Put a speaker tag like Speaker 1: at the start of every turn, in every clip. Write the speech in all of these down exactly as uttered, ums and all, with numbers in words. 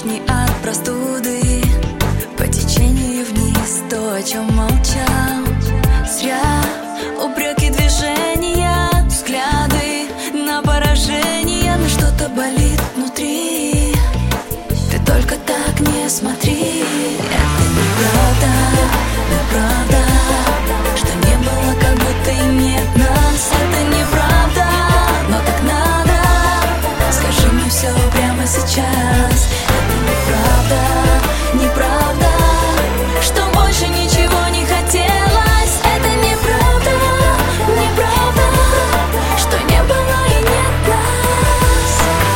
Speaker 1: вишни от простуды, по течению вниз то, о чем молчал. Зря упреки, движения, взгляды на поражение, но что-то болит внутри. Ты только так не смотри. Это неправда, неправда, что не было, как будто и нет нас. Это неправда, но так надо. Скажи мне все прямо сейчас. Это неправда, неправда, что больше ничего не хотелось. Это неправда, неправда, что не было и нет нас.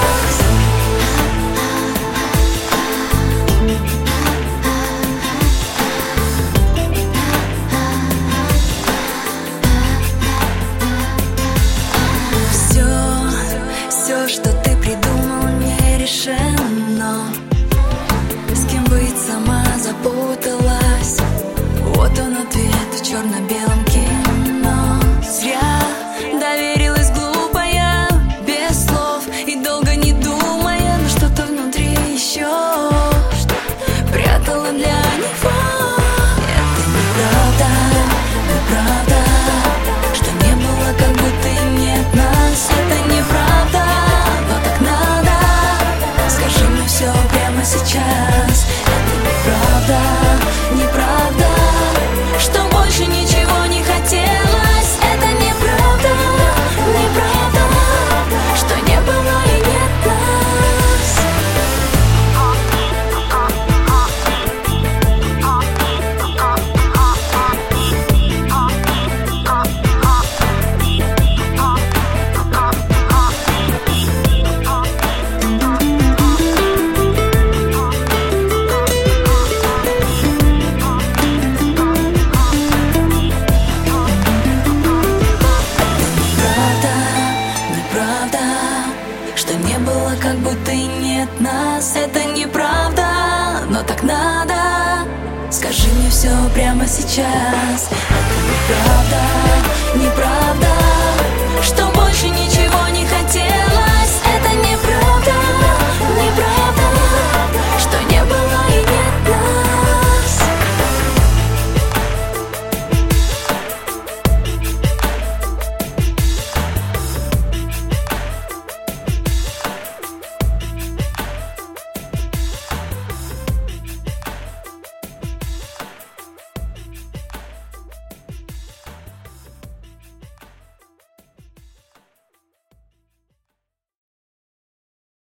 Speaker 1: Все, все, что ты придумал, не решено. С кем быть, сама запуталась. Вот он ответ в черно-белом кино. Зря доверилась глупая, без слов и долго не думая, но что-то внутри еще прятала для него. Это неправда, неправда, что не было, как будто и нет нас. Это неправда, но так надо. Скажи мне все прямо сейчас. Это неправда, неправда, что больше ничего не хотелось. Это неправда, неправда, что не было и нет нас. Неправда, что не было, как будто и нет нас. Это неправда, но так надо. Скажи мне все прямо сейчас. Это неправда,